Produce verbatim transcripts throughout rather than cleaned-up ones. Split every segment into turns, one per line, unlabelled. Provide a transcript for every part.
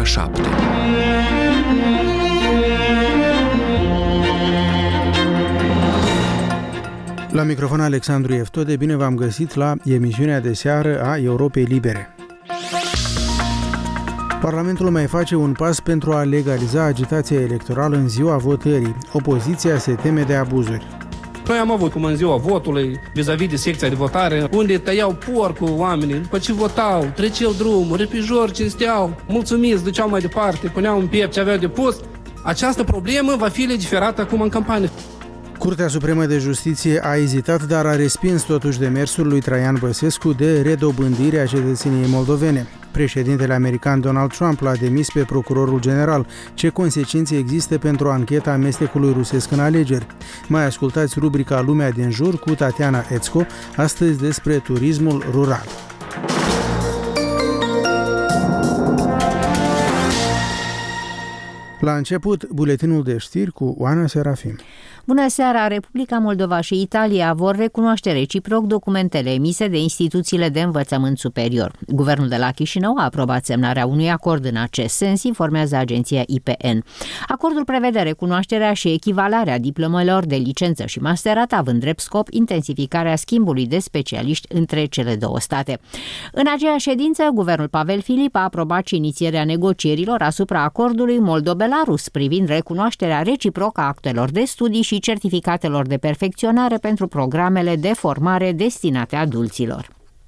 ora șapte.
La microfon Alexandru Eftode, bine v-am găsit la emisiunea de seară a Europei Libere. Parlamentul mai face un pas pentru a legaliza agitația electorală în ziua votării. Opoziția se teme de abuzuri.
Noi am avut cum în ziua votului, vis-a-vis de secția de votare, unde tăiau porcul oamenii, după ce votau, treceau drumul, repijori cinsteau, mulțumiți, duceau mai departe, puneau în piept ce aveau de pus. Această problemă va fi legiferată acum în campanie.
Curtea Supremă de Justiție a ezitat, dar a respins totuși demersul lui Traian Băsescu de redobândire a cetățeniei moldovene. Președintele american Donald Trump l-a demis pe procurorul general. Ce consecințe există pentru ancheta amestecului rusesc în alegeri? Mai ascultați rubrica Lumea din jur cu Tatiana Ețco, astăzi despre turismul rural. La început, buletinul de știri cu Oana Serafim.
Bună seara! Republica Moldova și Italia vor recunoaște reciproc documentele emise de instituțiile de învățământ superior. Guvernul de la Chișinău a aprobat semnarea unui acord în acest sens, informează agenția I P N. Acordul prevede recunoașterea și echivalarea diplomelor de licență și masterat, având drept scop intensificarea schimbului de specialiști între cele două state. În aceeași ședință, guvernul Pavel Filip a aprobat și inițierea negocierilor asupra acordului moldo-belarus privind recunoașterea reciprocă a actelor de studii și certificatelor de perfecționare pentru programele de formare destinate adulților.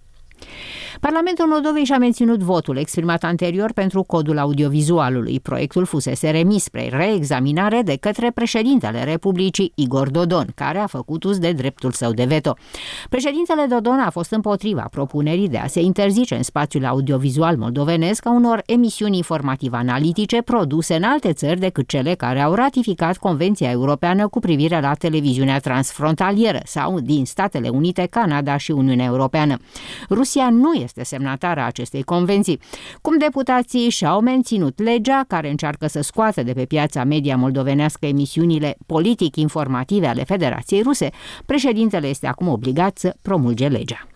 Parlamentul Moldovei și-a menținut votul exprimat anterior pentru codul audiovizualului. Proiectul fusese remis spre reexaminare de către președintele Republicii, Igor Dodon, care a făcut uz de dreptul său de veto. Președintele Dodon a fost împotriva propunerii de a se interzice în spațiul audiovizual moldovenesc a unor emisiuni informativ-analitice produse în alte țări decât cele care au ratificat Convenția Europeană cu privire la televiziunea transfrontalieră sau din Statele Unite, Canada și Uniunea Europeană. Rusia nu este semnatară a acestei convenții. Cum deputații și-au menținut legea care încearcă să scoată de pe piața media moldovenească emisiunile politic-informative ale Federației Ruse, președintele este acum obligat să promulge legea.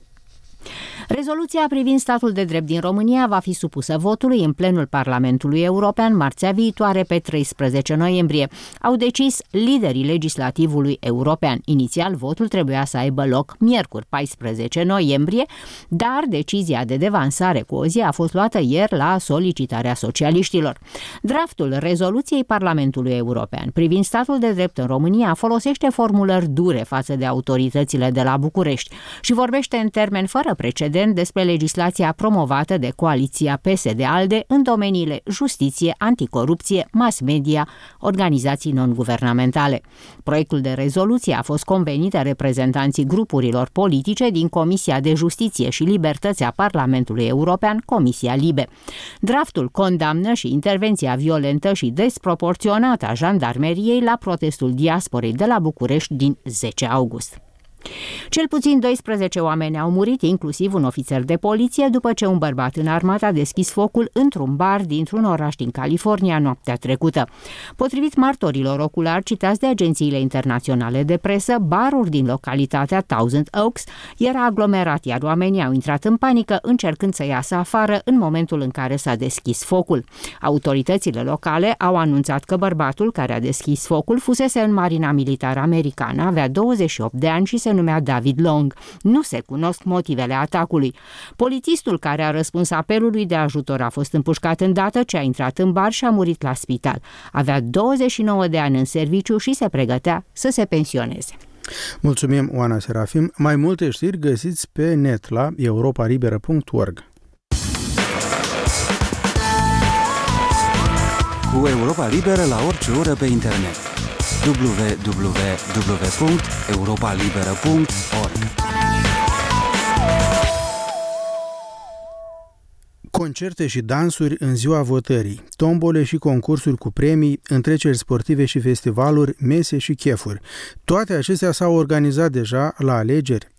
Rezoluția privind statul de drept din România va fi supusă votului în plenul Parlamentului European marțea viitoare pe treisprezece noiembrie. Au decis liderii legislativului european. Inițial, votul trebuia să aibă loc miercuri paisprezece noiembrie, dar decizia de devansare cu o zi a fost luată ieri la solicitarea socialiștilor. Draftul rezoluției Parlamentului European privind statul de drept în România folosește formulări dure față de autoritățile de la București și vorbește în termeni fără precedent despre legislația promovată de coaliția P S D-ALDE în domeniile justiție, anticorupție, mass media, organizații non-guvernamentale. Proiectul de rezoluție a fost convenit de reprezentanții grupurilor politice din Comisia de Justiție și Libertăți a Parlamentului European, Comisia Libe. Draftul condamnă și intervenția violentă și desproporționată a jandarmeriei la protestul diasporei de la București din zece august. Cel puțin doisprezece oameni au murit, inclusiv un ofițer de poliție, după ce un bărbat înarmat a deschis focul într-un bar dintr-un oraș din California noaptea trecută. Potrivit martorilor oculari citați de agențiile internaționale de presă, barul din localitatea Thousand Oaks era aglomerat, iar oamenii au intrat în panică încercând să iasă afară în momentul în care s-a deschis focul. Autoritățile locale au anunțat că bărbatul care a deschis focul fusese în marina militară americană, avea douăzeci și opt de ani și se numea David Long. Nu se cunosc motivele atacului. Polițistul care a răspuns apelului de ajutor a fost împușcat îndată ce a intrat în bar și a murit la spital. Avea douăzeci și nouă de ani în serviciu și se pregătea să se pensioneze.
Mulțumim, Oana Serafim. Mai multe știri găsiți pe net la europa liberă punct org.
Cu Europa Liberă la orice oră pe internet. w w w punct europa liberă punct org.
Concerte și dansuri în ziua votării, tombole și concursuri cu premii, întreceri sportive și festivaluri, mese și chefuri. Toate acestea s-au organizat deja la alegeri.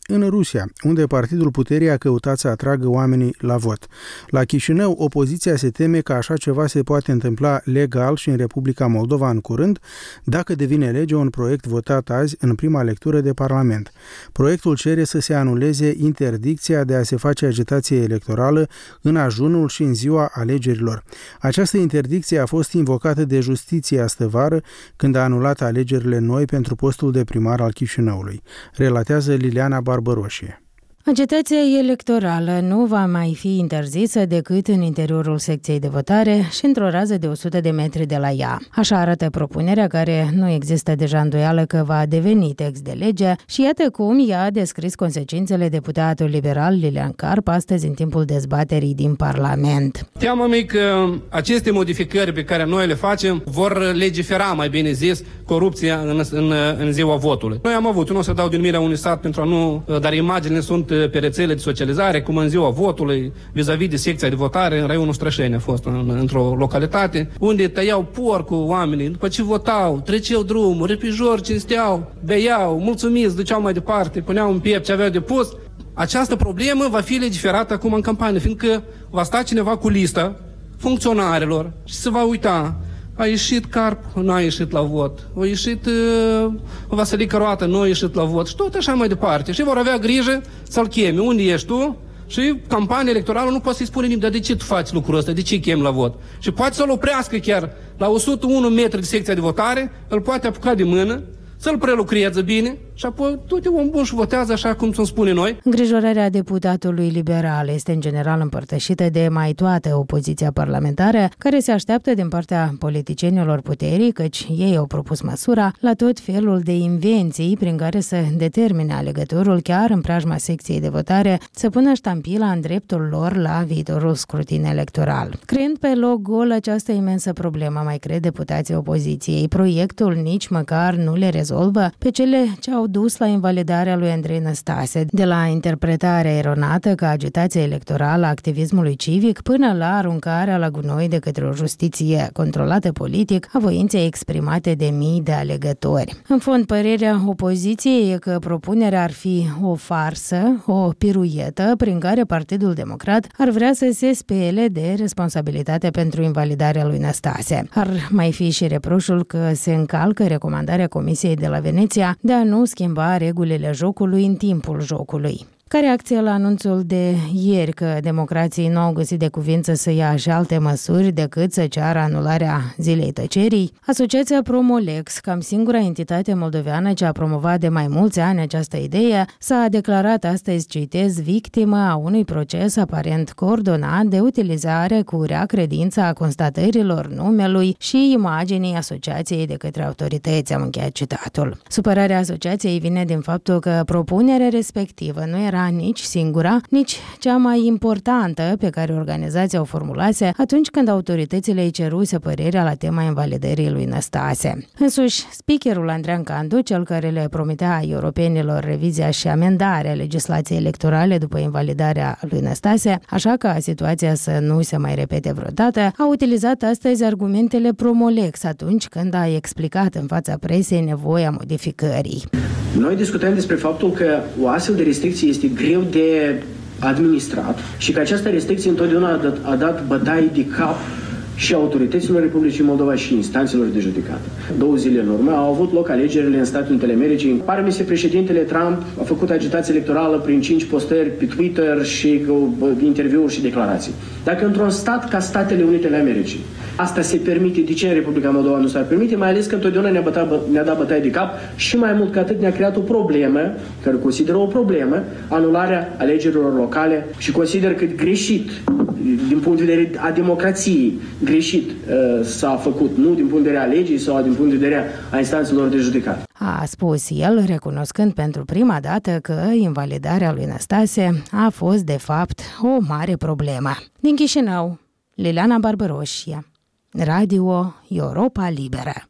în Rusia, unde Partidul Puterii a căutat să atragă oamenii la vot. La Chișinău, opoziția se teme că așa ceva se poate întâmpla legal și în Republica Moldova în curând, dacă devine lege un proiect votat azi în prima lectură de Parlament. Proiectul cere să se anuleze interdicția de a se face agitație electorală în ajunul și în ziua alegerilor. Această interdicție a fost invocată de justiție astăvară când a anulat alegerile noi pentru postul de primar al Chișinăului, relatează Liliana Barbăroșie.
Agitația electorală nu va mai fi interzisă decât în interiorul secției de votare și într-o rază de o sută de metri de la ea. Așa arată propunerea, care nu există deja îndoială că va deveni text de lege, și iată cum i-a descris consecințele deputatul liberal Lilian Carp astăzi în timpul dezbaterii din Parlament.
Teama mea că aceste modificări pe care noi le facem vor legifera, mai bine zis, corupția în, în, în ziua votului. Noi am avut, nu o să dau denumirea unui sat pentru a nu, dar imaginile sunt pe rețele de socializare, cum în ziua votului, vis-a-vis de secția de votare, în raionul Strășeni a fost în, într-o localitate, unde tăiau porcul oamenii, după ce votau, treceau drumul, repijori cinsteau, beau, mulțumiți, duceau mai departe, puneau în piept ce aveau de pus. Această problemă va fi legiferată acum în campanie, fiindcă va sta cineva cu lista funcționarilor și se va uita. A ieșit Carp, nu a ieșit la vot. A ieșit uh, Vasilica Roată, nu a ieșit la vot. Și tot așa mai departe. Și vor avea grijă să-l chemi. Unde ești tu? Și campania electorală nu poate să-i spune nimeni, dar de ce tu faci lucrul ăsta? De ce chemi la vot? Și poate să-l oprească chiar la o sută unu metri de secția de votare, îl poate apuca de mână, să-l prelucreze bine și apoi tot e om bun și votează așa cum îmi spune noi.
Îngrijorarea deputatului liberal este în general împărtășită de mai toată opoziția parlamentară, care se așteaptă din partea politicienilor puterii, căci ei au propus măsura, la tot felul de invenții prin care să determine alegătorul chiar în preajma secției de votare să pună ștampila în dreptul lor la viitorul scrutin electoral. Creând pe loc gol această imensă problemă, mai cred deputații opoziției, proiectul nici măcar nu le rezolvă pe cele ce au dus la invalidarea lui Andrei Năstase, de la interpretarea eronată ca agitație electorală a activismului civic până la aruncarea la gunoi de către o justiție controlată politic a voinței exprimate de mii de alegători. În fond, părerea opoziției e că propunerea ar fi o farsă, o piruietă prin care Partidul Democrat ar vrea să se spele de responsabilitate pentru invalidarea lui Năstase. Ar mai fi și reproșul că se încalcă recomandarea Comisiei de la Veneția de a nu schimba regulile jocului în timpul jocului. Ca reacție la anunțul de ieri că democrații nu au găsit de cuvință să ia și alte măsuri decât să ceară anularea zilei tăcerii, Asociația Promolex, cam singura entitate moldoveană ce a promovat de mai mulți ani această idee, s-a declarat astăzi, citez, victimă a unui proces aparent coordonat de utilizare cu rea credință a constatărilor numelui și imaginii asociației de către autorități, am încheiat citatul. Supărarea asociației vine din faptul că propunerea respectivă nu era nici singura, nici cea mai importantă pe care organizația o formulase atunci când autoritățile îi ceruse părerea la tema invalidării lui Năstase. Însuși, speakerul Andrean Candu, cel care le promitea europenilor revizia și amendarea legislației electorale după invalidarea lui Năstase, așa ca situația să nu se mai repete vreodată, a utilizat astăzi argumentele Promolex atunci când a explicat în fața presei nevoia modificării.
Noi discutăm despre faptul că o astfel de restricție este greu de administrat și că această restricție întotdeauna a dat, a dat bătaie de cap și autorităților Republicii Moldova și instanțelor de judecată. Două zile în urmă au avut loc alegerile în Statele Unite ale Americii. Pare-mi se președintele Trump a făcut agitație electorală prin cinci postări pe Twitter și cu interviuri și declarații. Dacă într-un stat ca Statele Unite ale Americii asta se permite, de ce în Republica Moldova nu s-ar permite, mai ales că întotdeauna ne-a, bătat, ne-a dat bătaie de cap și mai mult ca atât ne-a creat o problemă, care consideră o problemă, anularea alegerilor locale și consider că greșit, din punct de vedere a democrației, greșit uh, s-a făcut, nu din punct de vedere a legii sau din punct de vedere a instanțelor de judecată.
A spus el, recunoscând pentru prima dată că invalidarea lui Năstase a fost, de fapt, o mare problemă. Din Chișinău, Liliana Barbăroșie, Radio Europa Liberă.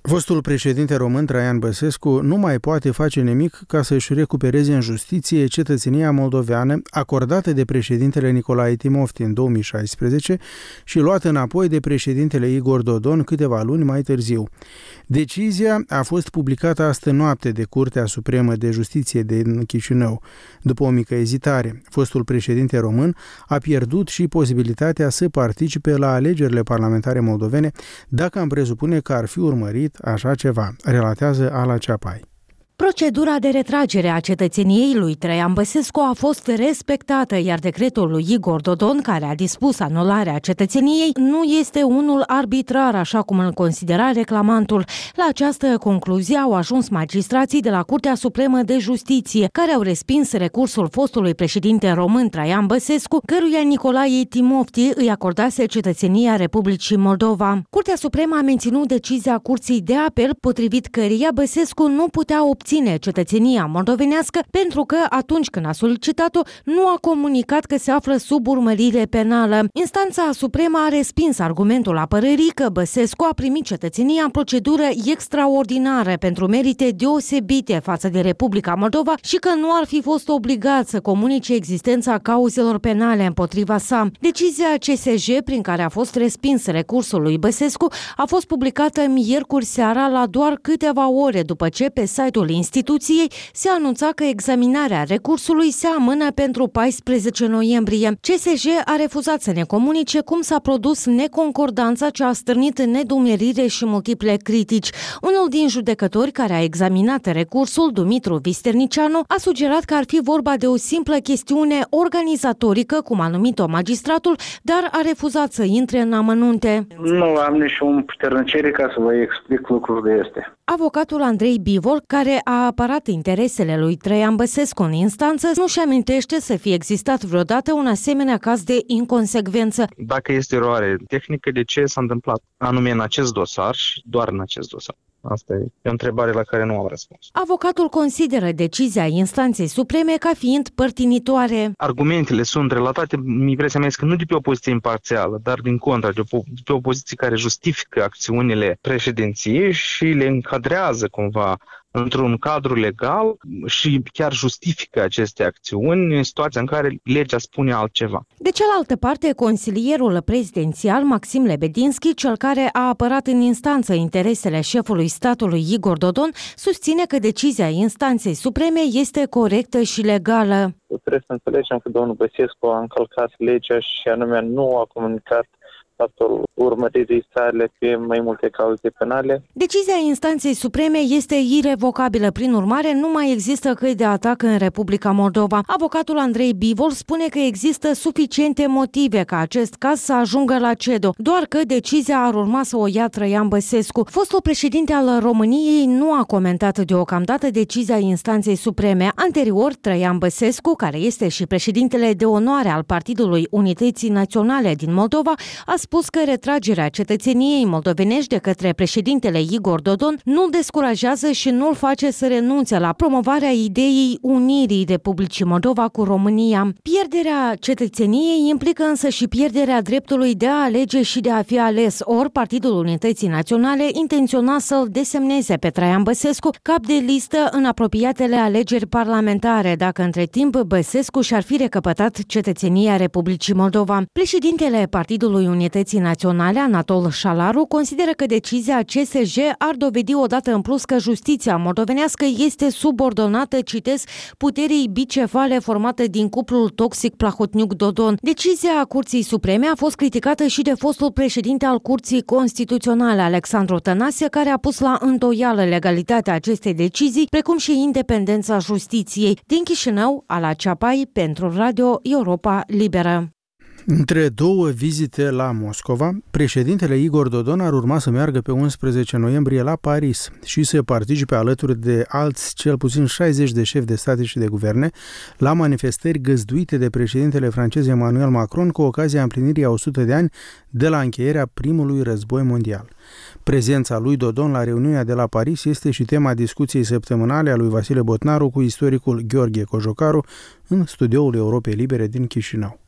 Fostul președinte român Traian Băsescu nu mai poate face nimic ca să-și recupereze în justiție cetățenia moldoveană acordată de președintele Nicolae Timofti în două mii șaisprezece și luată înapoi de președintele Igor Dodon câteva luni mai târziu. Decizia a fost publicată astă noapte de Curtea Supremă de Justiție din Chișinău. După o mică ezitare, fostul președinte român a pierdut și posibilitatea să participe la alegerile parlamentare moldovene dacă am presupune că ar fi urmărit așa ceva, relatează Ala Ceapai.
Procedura de retragere a cetățeniei lui Traian Băsescu a fost respectată, iar decretul lui Igor Dodon, care a dispus anularea cetățeniei, nu este unul arbitrar, așa cum îl considera reclamantul. La această concluzie au ajuns magistrații de la Curtea Supremă de Justiție, care au respins recursul fostului președinte român Traian Băsescu, căruia Nicolae Timofti îi acordase cetățenia Republicii Moldova. Curtea Supremă a menținut decizia Curții de Apel, potrivit căreia Băsescu nu putea obține obține cetățenia moldovenească pentru că atunci când a solicitat-o nu a comunicat că se află sub urmărire penală. Instanța Supremă a respins argumentul apărării că Băsescu a primit cetățenia în procedură extraordinară pentru merite deosebite față de Republica Moldova și că nu ar fi fost obligat să comunice existența cauzelor penale împotriva sa. Decizia C S J, prin care a fost respins recursul lui Băsescu, a fost publicată miercuri seara la doar câteva ore după ce pe site-ul instituției se anunța că examinarea recursului se amână pentru paisprezece noiembrie. C S J a refuzat să ne comunice cum s-a produs neconcordanța ce a stârnit nedumerire și multiple critici. Unul din judecători care a examinat recursul, Dumitru Visternicianu, a sugerat că ar fi vorba de o simplă chestiune organizatorică, cum a numit-o magistratul, dar a refuzat să intre în amănunte.
Nu am niciun puternicire ca să vă explic lucrul de este.
Avocatul Andrei Bivol, care a apărat interesele lui Traian Băsescu în instanță, nu-și amintește să fie existat vreodată un asemenea caz de inconsecvență.
Dacă este eroare tehnică, de ce s-a întâmplat anume în acest dosar și doar în acest dosar? Asta e o întrebare la care nu am răspuns.
Avocatul consideră decizia instanței supreme ca fiind părtinitoare.
Argumentele sunt relatate, impresia mea este că nu de pe o poziție imparțială, dar din contră, de, o, de pe o poziție care justifică acțiunile președinției și le încadrează cumva într-un cadru legal și chiar justifică aceste acțiuni în situația în care legea spune altceva.
De cealaltă parte, consilierul prezidențial Maxim Lebedinski, cel care a apărat în instanță interesele șefului statului Igor Dodon, susține că decizia instanței supreme este corectă și legală.
Trebuie să înțelegem că domnul Băsescu a încălcat legea și anume nu a comunicat faptul urmăririi sale pe mai multe cauze penale.
Decizia instanței supreme este irevocabilă, prin urmare nu mai există căi de atac în Republica Moldova. Avocatul Andrei Bivol spune că există suficiente motive ca acest caz să ajungă la C E D O, doar că decizia ar urma să o ia Traian Băsescu. Fostul președinte al României nu a comentat deocamdată decizia instanței supreme. Anterior, Traian Băsescu, care este și președintele de onoare al Partidului Unității Naționale din Moldova, a spus că retragerea cetățeniei moldovenești de către președintele Igor Dodon nu-l descurajează și nu-l face să renunțe la promovarea ideii unirii Republicii Moldova cu România. Pierderea cetățeniei implică însă și pierderea dreptului de a alege și de a fi ales, ori Partidul Unității Naționale intenționa să-l desemneze pe Traian Băsescu cap de listă în apropiatele alegeri parlamentare, dacă între timp Băsescu și-ar fi recăpătat cetățenia Republicii Moldova. Președintele Partidului Unității Naționale, Anatol Șalaru, consideră că decizia C S J ar dovedi odată în plus că justiția moldovenească este subordonată, citez, puterii bicefale formate din cuplul toxic Plahotniuc-Dodon. Decizia Curții Supreme a fost criticată și de fostul președinte al Curții Constituționale, Alexandru Tănase, care a pus la îndoială legalitatea acestei decizii, precum și independența justiției. Din Chișinău, Ala Ceapai, pentru Radio Europa Liberă.
Între două vizite la Moscova, președintele Igor Dodon ar urma să meargă pe unsprezece noiembrie la Paris și să participe alături de alți cel puțin șaizeci de șefi de state și de guverne la manifestări găzduite de președintele francez Emmanuel Macron cu ocazia împlinirii a o sută de ani de la încheierea primului război mondial. Prezența lui Dodon la reuniunea de la Paris este și tema discuției săptămânale a lui Vasile Botnaru cu istoricul Gheorghe Cojocaru în studioul Europei Libere din Chișinău.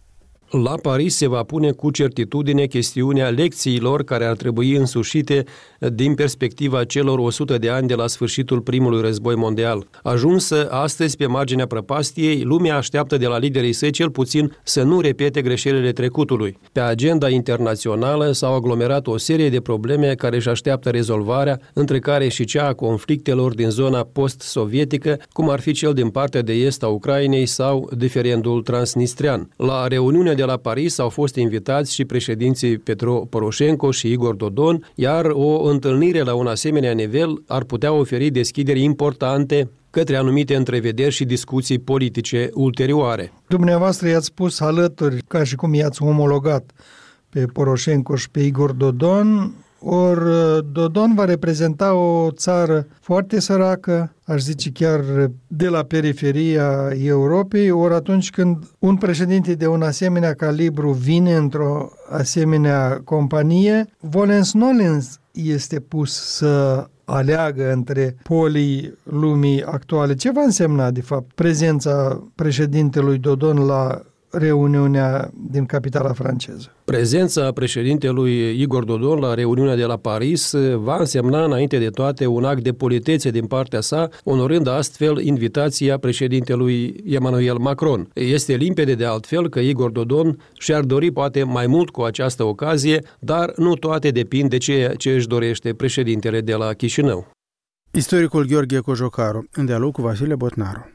La Paris se va pune cu certitudine chestiunea lecțiilor care ar trebui însușite din perspectiva celor o sută de ani de la sfârșitul primului război mondial. Ajunsă astăzi pe marginea prăpastiei, lumea așteaptă de la liderii săi cel puțin să nu repete greșelile trecutului. Pe agenda internațională s-au aglomerat o serie de probleme care își așteaptă rezolvarea, între care și cea a conflictelor din zona post-sovietică, cum ar fi cel din partea de est a Ucrainei sau diferendul transnistrian. La reuniunea de la Paris au fost invitați și președinții Petro Poroșenko și Igor Dodon, iar o întâlnire la un asemenea nivel ar putea oferi deschideri importante către anumite întrevederi și discuții politice ulterioare.
Dumneavoastră i-ați pus alături, ca și cum i-ați omologat pe Poroșenko și pe Igor Dodon, ori Dodon va reprezenta o țară foarte săracă, aș zice chiar de la periferia Europei, ori atunci când un președinte de un asemenea calibru vine într-o asemenea companie, volens-nolens este pus să aleagă între polii lumii actuale. Ce va însemna, de fapt, prezența președintelui Dodon la reuniunea din capitala franceză?
Prezența președintelui Igor Dodon la reuniunea de la Paris va însemna înainte de toate un act de politețe din partea sa, onorând astfel invitația președintelui Emmanuel Macron. Este limpede de altfel că Igor Dodon și-ar dori poate mai mult cu această ocazie, dar nu toate depind de ceea ce își dorește președintele de la Chișinău.
Istoricul Gheorghe Cojocaru, în dialog cu Vasile Botnaru.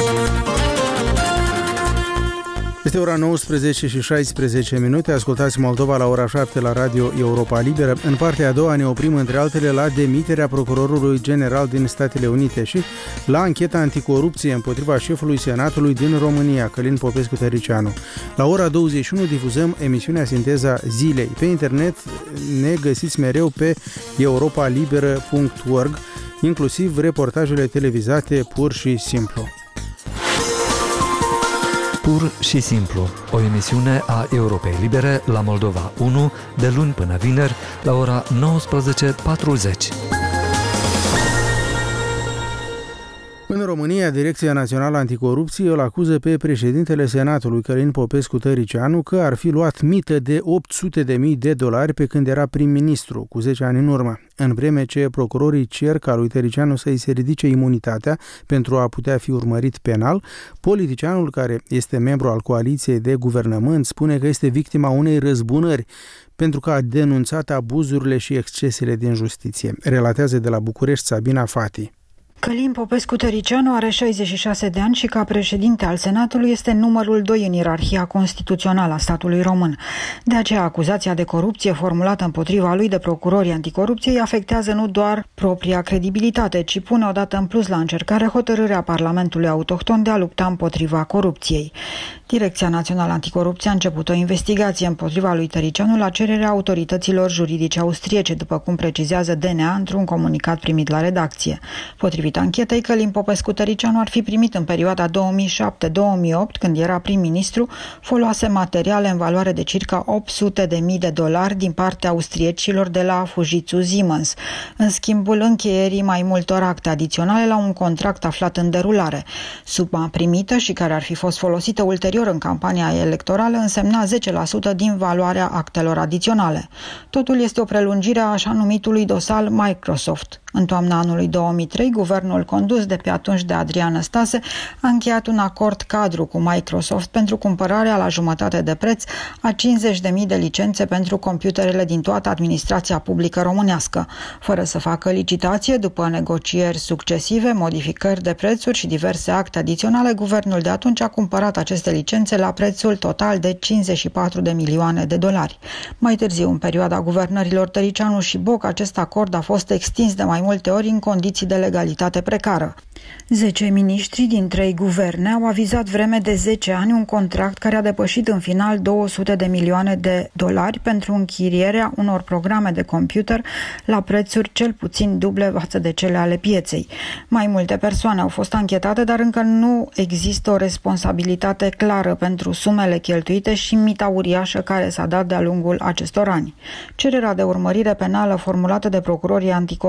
Este ora nouăsprezece și șaisprezece minute, ascultați Moldova la ora șapte la Radio Europa Liberă. În partea a doua ne oprim între altele la demiterea procurorului general din Statele Unite și la ancheta anticorupție împotriva șefului Senatului din România, Călin Popescu-Tăricianu. La ora douăzeci și unu difuzăm emisiunea Sinteza Zilei. Pe internet ne găsiți mereu pe europa liberă punct org, inclusiv reportajele televizate Pur și Simplu.
Pur și Simplu, o emisiune a Europei Libere la Moldova unu, de luni până vineri, la ora nouăsprezece patruzeci.
În România, Direcția Națională Anticorupție îl acuză pe președintele Senatului, Călin Popescu-Tăricianu, că ar fi luat mită de opt sute de mii de dolari pe când era prim-ministru, cu zece ani în urmă, în vreme ce procurorii cer ca lui Tăricianu să-i se ridice imunitatea pentru a putea fi urmărit penal. Politicianul, care este membru al coaliției de guvernământ, spune că este victima unei răzbunări pentru că a denunțat abuzurile și excesele din justiție. Relatează de la București Sabina Fati.
Călin Popescu-Tăricianu are șaizeci și șase de ani și ca președinte al Senatului este numărul doi în ierarhia constituțională a statului român. De aceea, acuzația de corupție formulată împotriva lui de procurorii anticorupției afectează nu doar propria credibilitate, ci pune odată în plus la încercare hotărârea Parlamentului autohton de a lupta împotriva corupției. Direcția Națională Anticorupție a început o investigație împotriva lui Tăricianu la cererea autorităților juridice austriece, după cum precizează D N A într-un comunicat primit la redacție. Potrivit anchetei, Călin Popescu-Tăricianu ar fi primit în perioada două mii șapte două mii opt, când era prim-ministru, foloase materiale în valoare de circa opt sute de mii de dolari din partea austriecilor de la Fujitsu Siemens, în schimbul încheierii mai multor acte adiționale la un contract aflat în derulare. Suma primită și care ar fi fost folosită ulterior în campania electorală însemna zece la sută din valoarea actelor adiționale. Totul este o prelungire a așa numitului dosar Microsoft. În toamna anului două mii trei, guvernul condus de pe atunci de Adrian Năstase a încheiat un acord cadru cu Microsoft pentru cumpărarea la jumătate de preț a cincizeci de mii de licențe pentru computerele din toată administrația publică românească. Fără să facă licitație, după negocieri succesive, modificări de prețuri și diverse acte adiționale, guvernul de atunci a cumpărat aceste licențe la prețul total de cincizeci și patru de milioane de dolari. Mai târziu, în perioada guvernărilor Tăricianu și Boc, acest acord a fost extins de mai multe ori în condiții de legalitate precară. Zece miniștri din trei guverne au avizat vreme de zece ani un contract care a depășit în final două sute de milioane de dolari pentru închirierea unor programe de computer la prețuri cel puțin duble față de cele ale pieței. Mai multe persoane au fost anchetate, dar încă nu există o responsabilitate clară pentru sumele cheltuite și mita uriașă care s-a dat de-a lungul acestor ani. Cererea de urmărire penală formulată de procurorii anticorupție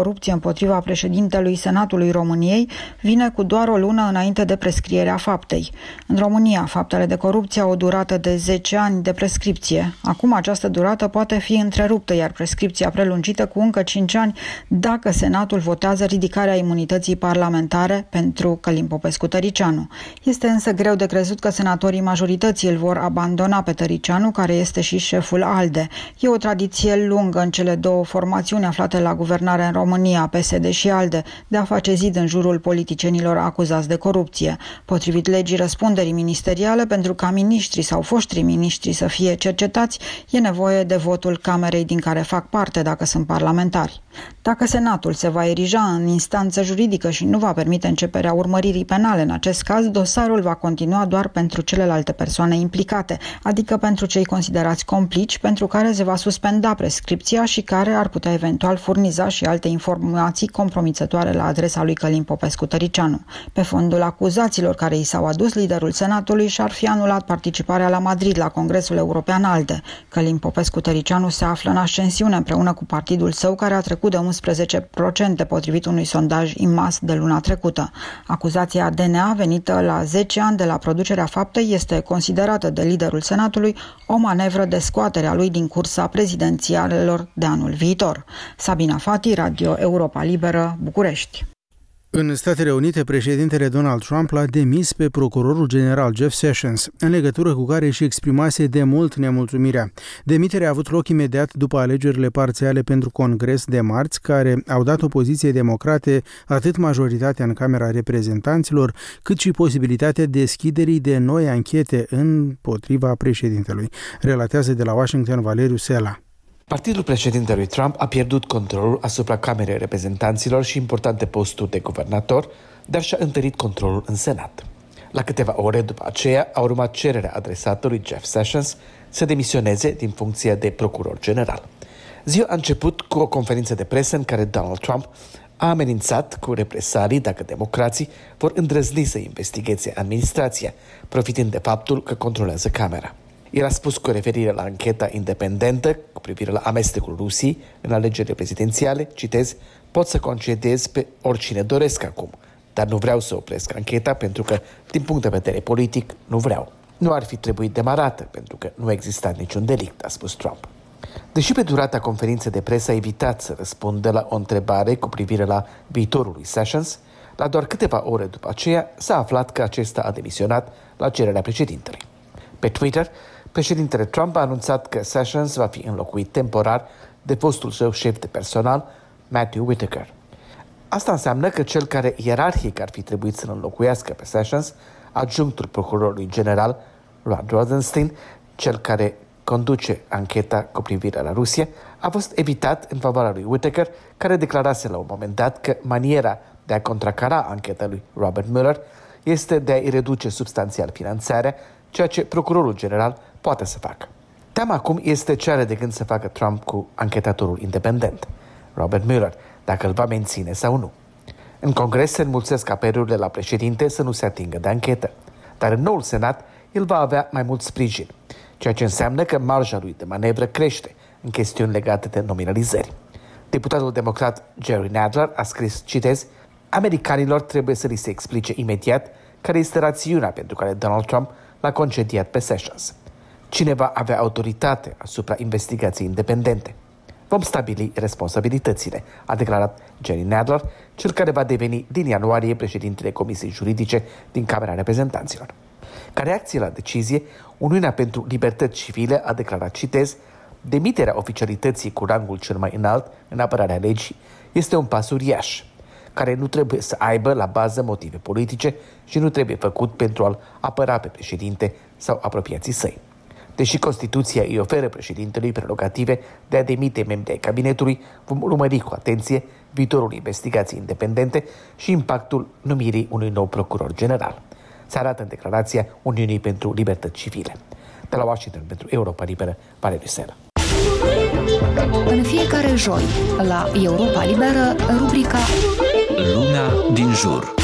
împotriva președintelui Senatului României vine cu doar o lună înainte de prescrierea faptei. În România, faptele de corupție au o durată de zece ani de prescripție. Acum această durată poate fi întreruptă, iar prescripția prelungită cu încă cinci ani dacă Senatul votează ridicarea imunității parlamentare pentru Călin Popescu-Tăricianu. Este însă greu de crezut că senatorii majorității îl vor abandona pe Tăricianu, care este și șeful ALDE. E o tradiție lungă în cele două formațiuni aflate la guvernare în România, P S D și ALDE, de a face zid în jurul politicienilor acuzați de corupție. Potrivit legii răspunderii ministeriale, pentru ca miniștrii sau foștri miniștri să fie cercetați, e nevoie de votul Camerei din care fac parte dacă sunt parlamentari. Dacă Senatul se va erija în instanță juridică și nu va permite începerea urmăririi penale în acest caz, dosarul va continua doar pentru celelalte persoane implicate, adică pentru cei considerați complici, pentru care se va suspenda prescripția și care ar putea eventual furniza și alte informații compromițătoare la adresa lui Călin Popescu-Tăricianu. Pe fondul acuzațiilor care i s-au adus, liderul Senatului și-ar fi anulat participarea la Madrid la Congresul European ALDE. Călin Popescu-Tăricianu se află în ascensiune împreună cu partidul său, care a trecut de unsprezece la sută potrivit unui sondaj I M A S de luna trecută. Acuzația D N A venită la zece ani de la producerea faptei este considerată de liderul Senatului o manevră de scoatere a lui din cursa prezidențialelor de anul viitor. Sabina Fati, Radio Europa Liberă, București.
În Statele Unite, președintele Donald Trump l-a demis pe procurorul general Jeff Sessions, în legătură cu care își exprimase de mult nemulțumirea. Demiterea a avut loc imediat după alegerile parțiale pentru Congres de marți, care au dat opoziției democrate atât majoritatea în Camera Reprezentanților, cât și posibilitatea deschiderii de noi anchete împotriva președintelui. Relatează de la Washington Valeriu Sela.
Partidul președintelui Trump a pierdut controlul asupra Camerei Reprezentanților și importante posturi de guvernator, dar și-a întărit controlul în Senat. La câteva ore după aceea a urmat cererea adresată lui Jeff Sessions să demisioneze din funcția de procuror general. Ziua a început cu o conferință de presă în care Donald Trump a amenințat cu represalii dacă democrații vor îndrăzni să investigheze administrația, profitând de faptul că controlează Camera. El a spus cu referire la ancheta independentă cu privire la amestecul Rusiei în alegerile prezidențiale, citez, pot să concedez pe oricine doresc acum, dar nu vreau să opresc ancheta pentru că, din punct de vedere politic, nu vreau. Nu ar fi trebuit demarată pentru că nu exista niciun delict, a spus Trump. Deși pe durata conferinței de presă a evitat să răspundă la o întrebare cu privire la viitorul lui Sessions, la doar câteva ore după aceea s-a aflat că acesta a demisionat la cererea președintelui. Pe Twitter, președintele Trump a anunțat că Sessions va fi înlocuit temporar de fostul său șef de personal, Matthew Whitaker. Asta înseamnă că cel care ierarhic ar fi trebuit să-l înlocuiască pe Sessions, adjunctul procurorului general Rod Rosenstein, cel care conduce ancheta cu privire la Rusia, a fost evitat în favoarea lui Whitaker, care declarase la un moment dat că maniera de a contracara ancheta lui Robert Mueller este de a-i reduce substanțial finanțarea, ceea ce procurorul general poate să facă. Teama acum este ce are de gând să facă Trump cu anchetatorul independent, Robert Mueller, dacă îl va menține sau nu. În Congres se înmulțesc apelurile la președinte să nu se atingă de anchetă, dar în noul Senat el va avea mai mult sprijin, ceea ce înseamnă că marja lui de manevră crește în chestiuni legate de nominalizări. Deputatul democrat Jerry Nadler a scris, citez, americanilor trebuie să li se explice imediat care este rațiunea pentru care Donald Trump l-a concediat pe Sessions. Cine va avea autoritate asupra investigației independente? Vom stabili responsabilitățile, a declarat Jerry Nadler, cel care va deveni din ianuarie președintele Comisiei Juridice din Camera Reprezentanților. Ca reacție la decizie, Uniunea pentru Libertăți Civile a declarat, citez, demiterea oficialității cu rangul cel mai înalt în apărarea legii este un pas uriaș, care nu trebuie să aibă la bază motive politice și nu trebuie făcut pentru a-l apăra pe președinte sau apropiații săi. Deși Constituția îi oferă președintelui prerogative de a demite membrii ai cabinetului, vom urmări cu atenție viitorul investigației independente și impactul numirii unui nou procuror general. Se arată în declarația Uniunii pentru Libertăți Civile. De la Washington pentru Europa Liberă, Valeriu Sela.
În fiecare joi, la Europa Liberă, rubrica
Lumea din jur.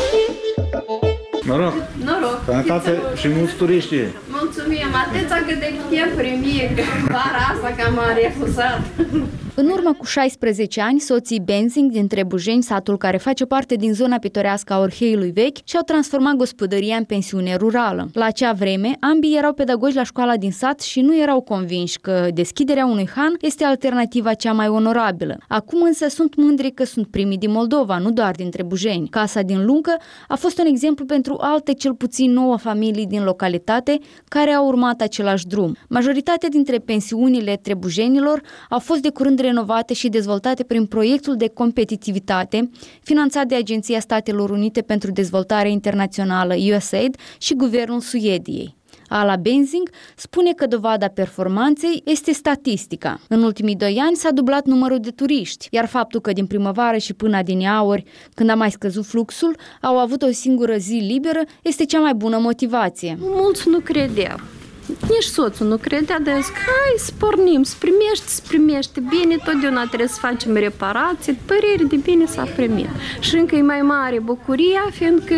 Noroc!
Noroc!
Sănătate și mulți turiști!
Mulțumim! Atâția cât de chef primie vara asta că m-a refuzat. În urmă cu șaisprezece ani, soții Benzing din Trebujeni, satul care face parte din zona pitorească a Orheiului Vechi, și-au transformat gospodăria în pensiune rurală. La acea vreme, ambii erau pedagogi la școala din sat și nu erau convinși că deschiderea unui han este alternativa cea mai onorabilă. Acum însă sunt mândri că sunt primii din Moldova, nu doar din Trebujeni. Casa din Luncă a fost un exemplu pentru alte cel puțin nouă familii din localitate care au urmat același drum. Majoritatea dintre pensiunile trebujenilor au fost de curând renovate și dezvoltate prin proiectul de competitivitate finanțat de Agenția Statelor Unite pentru Dezvoltare Internațională U S A I D și Guvernul Suediei. Ala Benzing spune că dovada performanței este statistica. În ultimii doi ani s-a dublat numărul de turiști, iar faptul că din primăvară și până adineauri, când a mai scăzut fluxul, au avut o singură zi liberă, este cea mai bună motivație.
Mulți nu credeau. Nici soțul nu credea, de zis, hai să pornim, să primești, să primești bine, totdeauna trebuie să facem reparații, părere de bine s-a primit. Și încă e mai mare bucuria, fiindcă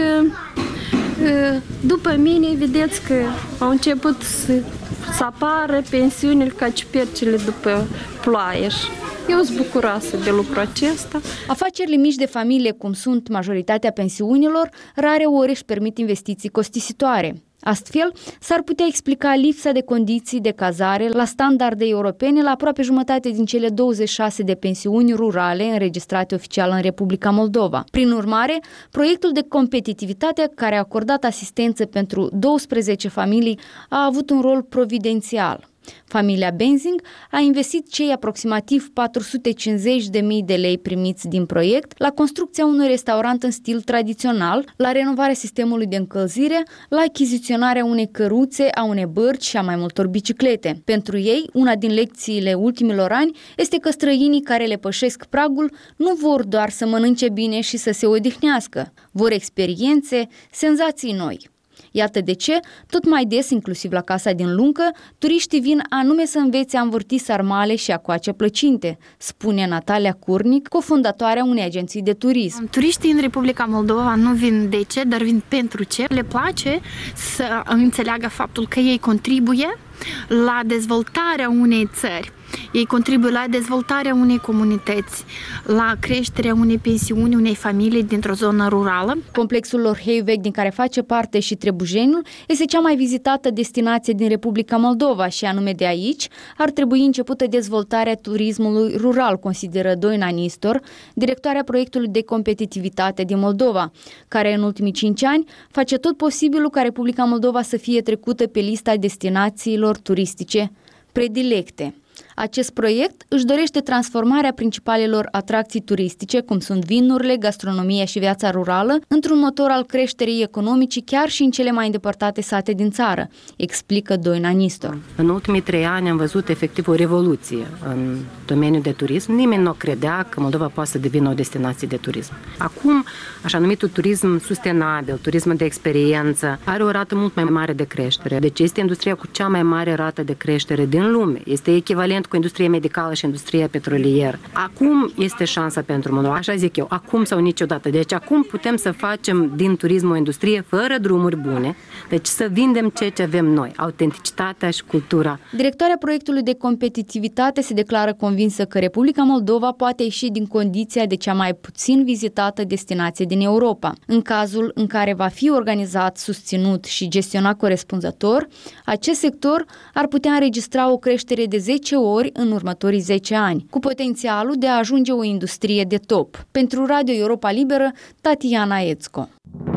după mine, vedeți că au început să, să apară pensiunile ca ciupercile după ploaie. Eu sunt bucuroasă de lucrul acesta.
Afacerile mici de familie, cum sunt majoritatea pensiunilor, rare ori își permit investiții costisitoare. Astfel, s-ar putea explica lipsa de condiții de cazare la standarde europene la aproape jumătate din cele douăzeci și șase de pensiuni rurale înregistrate oficial în Republica Moldova. Prin urmare, proiectul de competitivitate care a acordat asistență pentru douăsprezece familii a avut un rol providențial. Familia Benzing a investit cei aproximativ patru sute cincizeci de mii de lei primiți din proiect la construcția unui restaurant în stil tradițional, la renovarea sistemului de încălzire, la achiziționarea unei căruțe, a unei bărci și a mai multor biciclete. Pentru ei, una din lecțiile ultimilor ani este că străinii care le pășesc pragul nu vor doar să mănânce bine și să se odihnească, vor experiențe, senzații noi. Iată de ce, tot mai des, inclusiv la Casa din Luncă, turiștii vin anume să învețe a învârti sarmale și a coace plăcinte, spune Natalia Curnic, cofondatoarea unei agenții de turism.
Turiștii în Republica Moldova nu vin de ce, dar vin pentru ce. Le place să înțeleagă faptul că ei contribuie la dezvoltarea unei țări. Ei contribuie la dezvoltarea unei comunități, la creșterea unei pensiuni, unei familii dintr-o zonă rurală.
Complexul Orheiul Vechi, din care face parte și Trebujeniul, este cea mai vizitată destinație din Republica Moldova și anume de aici ar trebui începută dezvoltarea turismului rural, consideră Doina Nistor, directoarea proiectului de competitivitate din Moldova, care în ultimii cinci ani face tot posibilul ca Republica Moldova să fie trecută pe lista destinațiilor turistice predilecte. Acest proiect își dorește transformarea principalelor atracții turistice, cum sunt vinurile, gastronomia și viața rurală, într-un motor al creșterii economice chiar și în cele mai îndepărtate sate din țară, explică Doina Nistor.
În ultimii trei ani am văzut efectiv o revoluție în domeniul de turism. Nimeni nu credea că Moldova poate să devină o destinație de turism. Acum, așa numitul turism sustenabil, turism de experiență, are o rată mult mai mare de creștere. Deci este industria cu cea mai mare rată de creștere din lume. Este echivalent cu industria medicală și industria petrolieră. Acum este șansa pentru Moldova, așa zic eu, acum sau niciodată. Deci acum putem să facem din turism o industrie fără drumuri bune, deci să vindem ceea ce avem noi, autenticitatea și cultura.
Directoarea proiectului de competitivitate se declară convinsă că Republica Moldova poate ieși din condiția de cea mai puțin vizitată destinație din Europa. În cazul în care va fi organizat, susținut și gestionat corespunzător, acest sector ar putea înregistra o creștere de zece ori în următorii zece ani, cu potențialul de a ajunge o industrie de top. Pentru Radio Europa Liberă, Tatiana Ețco.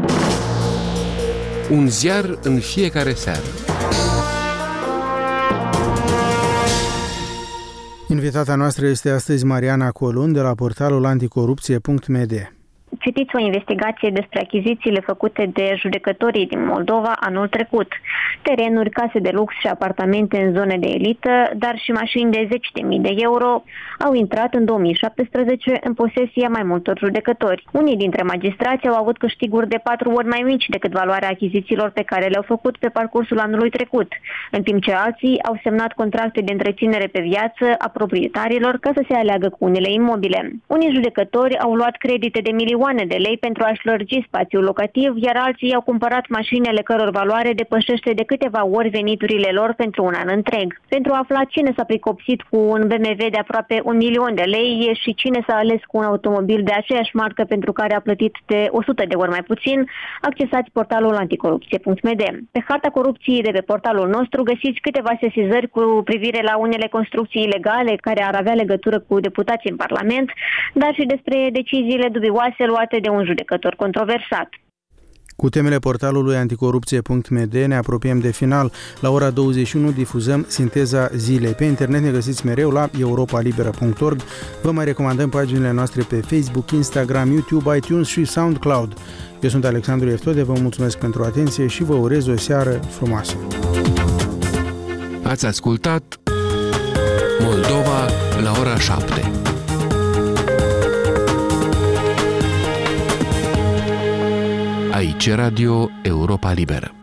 Un ziar în fiecare seară.
Invitata noastră este astăzi Mariana Colun de la portalul anticorupție punct m d.
Citiți o investigație despre achizițiile făcute de judecătorii din Moldova anul trecut. Terenuri, case de lux și apartamente în zone de elită, dar și mașini de zeci de mii de euro au intrat în două mii șaptesprezece în posesia mai multor judecători. Unii dintre magistrați au avut câștiguri de patru ori mai mici decât valoarea achizițiilor pe care le-au făcut pe parcursul anului trecut, în timp ce alții au semnat contracte de întreținere pe viață a proprietarilor ca să se aleagă cu unele imobile. Unii judecători au luat credite de milioane milioane de lei pentru a-și lărgi spațiul locativ, iar alții au cumpărat mașini ale căror valoare depășește de câteva ori veniturile lor pentru un an întreg. Pentru a afla cine s-a pricopsit cu un B M W de aproape un milion de lei și cine s-a ales cu un automobil de aceeași marcă pentru care a plătit de o sută de ori mai puțin, accesați portalul anticorupție punct m d. Pe harta corupției de pe portalul nostru găsiți câteva sesizări cu privire la unele construcții ilegale care ar avea legătură cu deputații în Parlament, dar și despre deciziile dubioase luate de un judecător controversat.
Cu temele portalului anticorupție punct m d ne apropiem de final. La ora douăzeci și unu difuzăm Sinteza Zilei. Pe internet ne găsiți mereu la europa libera punct org. Vă mai recomandăm paginile noastre pe Facebook, Instagram, YouTube, iTunes și SoundCloud. Eu sunt Alexandru Eftode, vă mulțumesc pentru atenție și vă urez o seară frumoasă.
Ați ascultat Moldova la ora șapte. Aici Radio Europa Liberă.